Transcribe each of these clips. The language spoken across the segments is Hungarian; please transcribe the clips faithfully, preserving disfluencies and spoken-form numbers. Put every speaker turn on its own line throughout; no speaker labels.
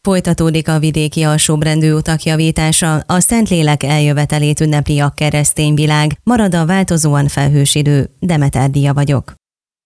Folytatódik a vidéki alsóbrendű utak javítása, a Szentlélek eljövetelét ünnepli a keresztény világ, marad a változóan felhős idő. Demeter Díja vagyok.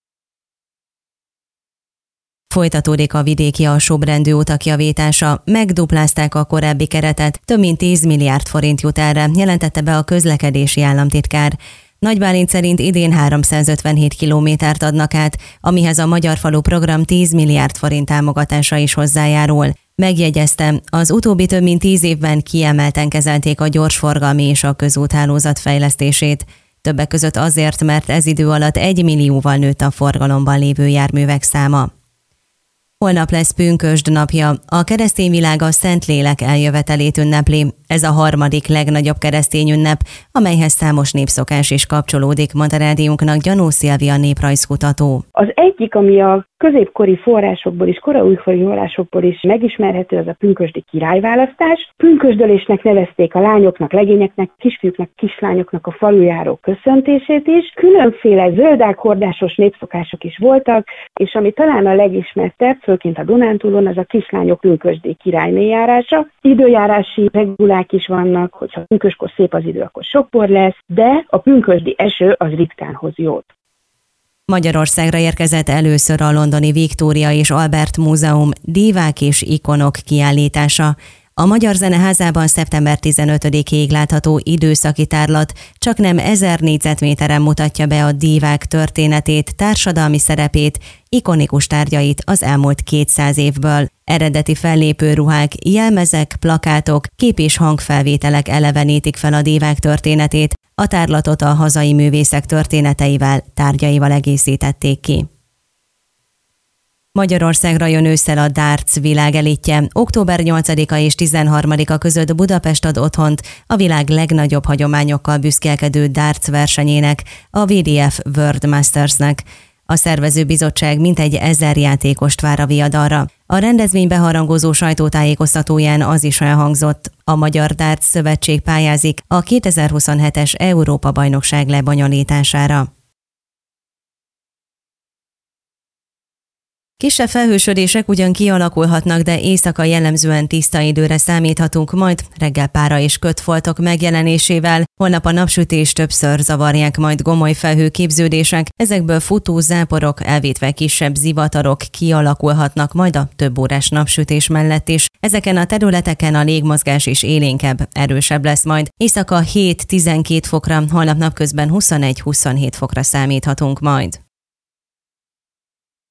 Folytatódik a vidéki alsóbrendű utak javítása, megduplázták a korábbi keretet, több mint tíz milliárd forint jut erre, jelentette be a közlekedési államtitkár. Nagy Bálint szerint idén háromszázötvenhét kilométert adnak át, amihez a Magyar Falu program tíz milliárd forint támogatása is hozzájárul. Megjegyeztem, az utóbbi több mint tíz évben kiemelten kezelték a gyorsforgalmi és a közúthálózat fejlesztését. Többek között azért, mert ez idő alatt egy millióval nőtt a forgalomban lévő járművek száma. Holnap lesz pünkösd napja, a keresztény világ a Szentlélek eljövetelét ünnepli. Ez a harmadik legnagyobb keresztény ünnep, amelyhez számos népszokás is kapcsolódik, mondta rádiónknak Gyanó Szilvia néprajzkutató.
Az egyik, ami a középkori forrásokból és koraújkori forrásokból is megismerhető, az a pünkösdi királyválasztás. Pünkösdölésnek nevezték a lányoknak, legényeknek, kisfiúknak, kislányoknak a falujáró köszöntését is. Különféle zöldághordásos népszokások is voltak, és ami talán a legismertebb, főként a Dunántúlon, az a kislányok pünkösdi királyné járása. Időjárási regulák is vannak, hogyha pünköskor szép az idő, akkor sok por lesz, de a pünkösdi eső az ritkán hoz jót.
Magyarországra érkezett először a londoni Victoria és Albert Múzeum Dívák és ikonok kiállítása. A Magyar Zeneházában szeptember tizenötödikéig látható időszaki tárlat csaknem ezer négyzetméteren mutatja be a dívák történetét, társadalmi szerepét, ikonikus tárgyait az elmúlt kétszáz évből. Eredeti fellépő ruhák, jelmezek, plakátok, kép- és hangfelvételek elevenítik fel a dívák történetét, a tárlatot a hazai művészek történeteivel, tárgyaival egészítették ki. Magyarországra jön ősszel a darts világelitje. október nyolcadika és tizenharmadika között Budapest ad otthont a világ legnagyobb hagyományokkal büszkélkedő darts versenyének, a vé dé ef World Mastersnek. A szervezőbizottság mintegy ezer játékost vár a viadalra. A rendezvény beharangozó sajtótájékoztatóján az is elhangzott, a Magyar Darts Szövetség pályázik a kétezer-huszonhetes Európa-bajnokság lebonyolítására. Kisebb felhősödések ugyan kialakulhatnak, de éjszaka jellemzően tiszta időre számíthatunk, majd reggel pára és kötfoltok megjelenésével. Holnap a napsütés többször zavarják majd gomoly felhőképződések, ezekből futó záporok, elvétve kisebb zivatarok kialakulhatnak majd a több órás napsütés mellett is. Ezeken a területeken a légmozgás is élénkebb, erősebb lesz majd. Éjszaka hét-tizenkét fokra, holnap napközben huszonegy-huszonhét fokra számíthatunk majd.